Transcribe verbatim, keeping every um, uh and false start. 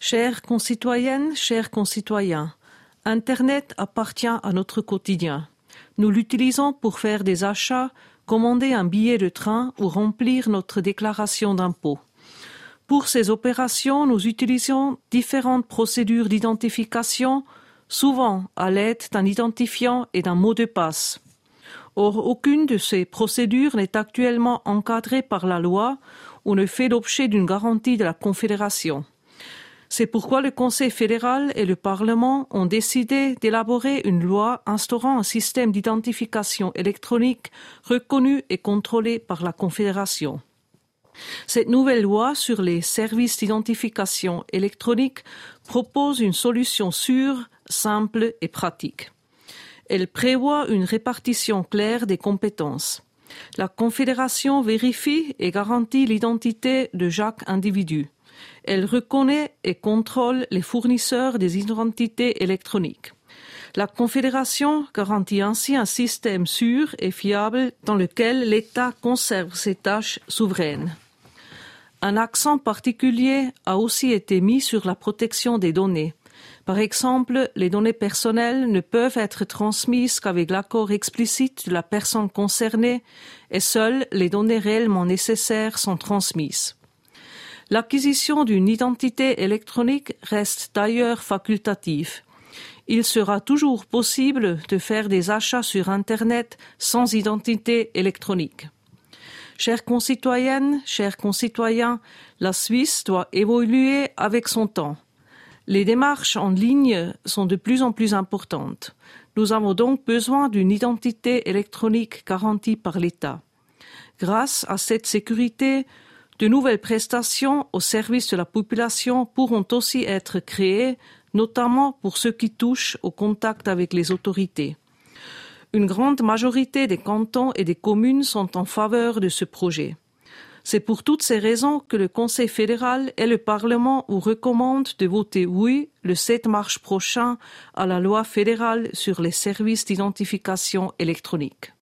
Chères concitoyennes, chers concitoyens, Internet appartient à notre quotidien. Nous l'utilisons pour faire des achats, commander un billet de train ou remplir notre déclaration d'impôt. Pour ces opérations, nous utilisons différentes procédures d'identification, souvent à l'aide d'un identifiant et d'un mot de passe. Or, aucune de ces procédures n'est actuellement encadrée par la loi ou ne fait l'objet d'une garantie de la Confédération. C'est pourquoi le Conseil fédéral et le Parlement ont décidé d'élaborer une loi instaurant un système d'identification électronique reconnu et contrôlé par la Confédération. Cette nouvelle loi sur les services d'identification électronique propose une solution sûre, simple et pratique. Elle prévoit une répartition claire des compétences. La Confédération vérifie et garantit l'identité de chaque individu. Elle reconnaît et contrôle les fournisseurs des identités électroniques. La Confédération garantit ainsi un système sûr et fiable dans lequel l'État conserve ses tâches souveraines. Un accent particulier a aussi été mis sur la protection des données. Par exemple, les données personnelles ne peuvent être transmises qu'avec l'accord explicite de la personne concernée et seules les données réellement nécessaires sont transmises. L'acquisition d'une identité électronique reste d'ailleurs facultative. Il sera toujours possible de faire des achats sur Internet sans identité électronique. Chères concitoyennes, chers concitoyens, la Suisse doit évoluer avec son temps. Les démarches en ligne sont de plus en plus importantes. Nous avons donc besoin d'une identité électronique garantie par l'État. Grâce à cette sécurité, de nouvelles prestations au service de la population pourront aussi être créées, notamment pour ceux qui touchent au contact avec les autorités. Une grande majorité des cantons et des communes sont en faveur de ce projet. C'est pour toutes ces raisons que le Conseil fédéral et le Parlement vous recommandent de voter oui le sept mars prochain à la loi fédérale sur les services d'identification électronique.